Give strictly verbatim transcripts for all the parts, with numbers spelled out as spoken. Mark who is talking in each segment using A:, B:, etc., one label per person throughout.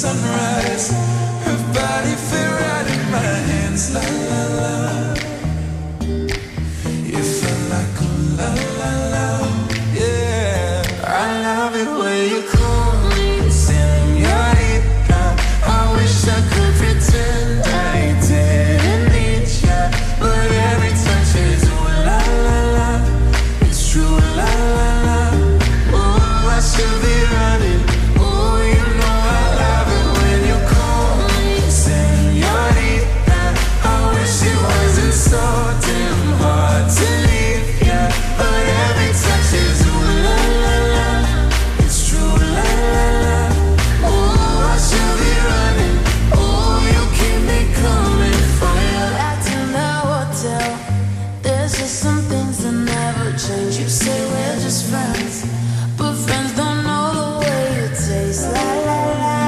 A: sunrise. Her body fit right in my hands. La la la. You felt like a la la la. Yeah, I love it when you call me señorita. I wish I could pretend I didn't need ya, but every touch is ooh la la la. It's true la la la. Ooh, I should be running. Ooh, you know I love it when you call me señorita. I wish it wasn't so damn hard to leave ya, but every touch is ooh la la la. It's true la la la. Ooh, I should be running. Ooh, you keep me coming for ya.
B: Back in the hotel, there's just some things that never change. You say we're just friends, but friends don't know the way you taste. La la la.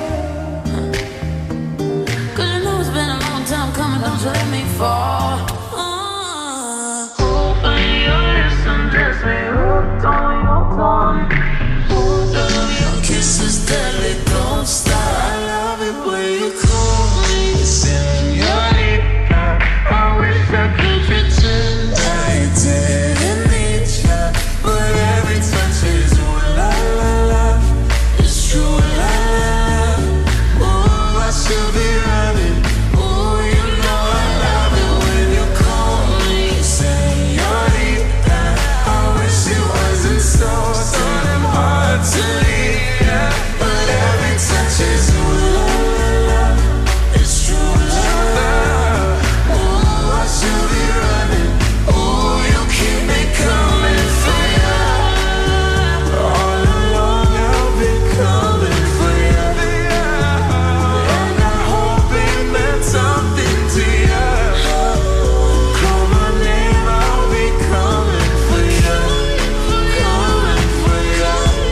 B: Cause you know it's been a long time coming, don't you let me fall. Uh. Open your lips and just me hooked on your tongue. Ooh, love your kisses deadly, don't stop.
A: I love it when you call me señorita. I wish I could pretend I didn't need ya, but every touch is ooh la la la. It's true la la la. Ooh, I should be running. Ooh, you know I love it when you call me señorita. I wish it wasn't so so damn hard to leave ya, but every touch is ooh la la la. It's true la la. Ooh, I should be running. Ooh, you keep me coming for ya. All along I've been coming for ya, and I hope it meant something to ya. Call my name, I'll be coming for ya, coming for ya.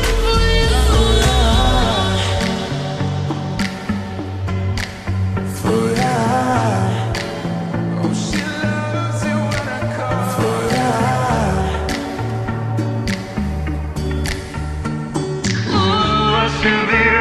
A: For ya. Oh, she loves it when I call for ya. Ooh, I should be